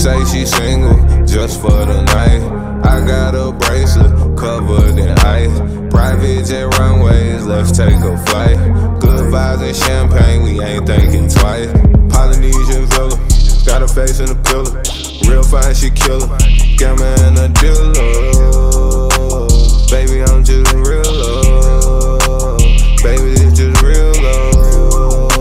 say she single just for the night. I got a bracelet covered in ice. Private jet runways, let's take a flight. Good vibes and champagne, we ain't thinking twice. Polynesian villa, got her face in the pillow. Real fine, she killer. Gamma and a dealer. Baby, I'm just real love. Baby, it's just real love.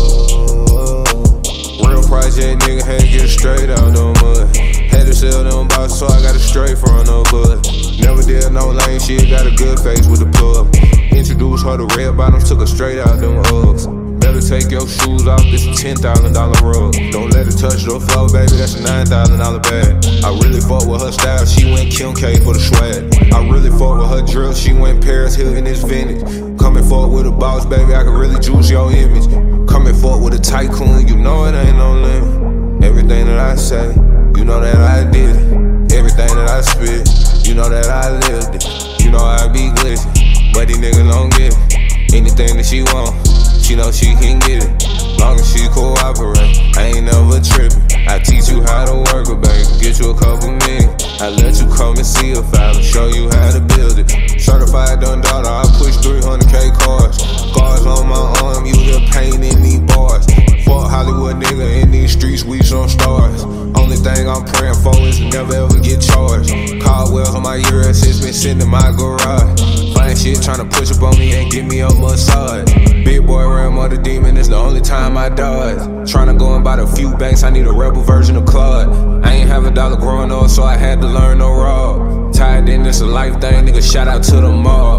Real project, nigga, had to get straight out the mud. Had to sell them boxes, so I got it straight from the bud. Never did no lame shit, got a good face with the plug. Introduced her to red bottoms, took her straight out them Uggs. Better take your shoes off, this a $10,000 rug. Don't let it touch the floor, baby, that's a $9,000 bag. I really fuck with her style, she went Kim K for the swag. I really fuck with her drill, she went Paris Hilton, it's vintage. Coming forward with a boss, baby, I can really juice your image. Coming forward with a tycoon, you know it ain't no limit. Everything that I say, you know that I did it. Everything that I spit, you know that I lived it. You know I be glitzy, but these niggas don't get it. Anything that she want, she know she can get it. Long as she cooperate, I ain't never trippin'. I teach you how to work it, baby, get you a couple million. I let you come and see a file and show you how to build it. Certified done daughter, I push 300K cars. Scars on my arm, you hear pain in these bars. Fuck Hollywood nigga, in these streets we some stars. Only thing I'm praying for is to never ever get charged. Caldwells on my ear, it's been sitting in my garage. Fine shit tryna push up on me and give me a massage. Big boy ram of the demon, it's the only time I dodge. Tryna go and buy a few banks, I need a rebel version of Claude. I ain't have $1 growing up, so I had to learn no raw. Tied in, it's a life thing, nigga, shout out to the mall.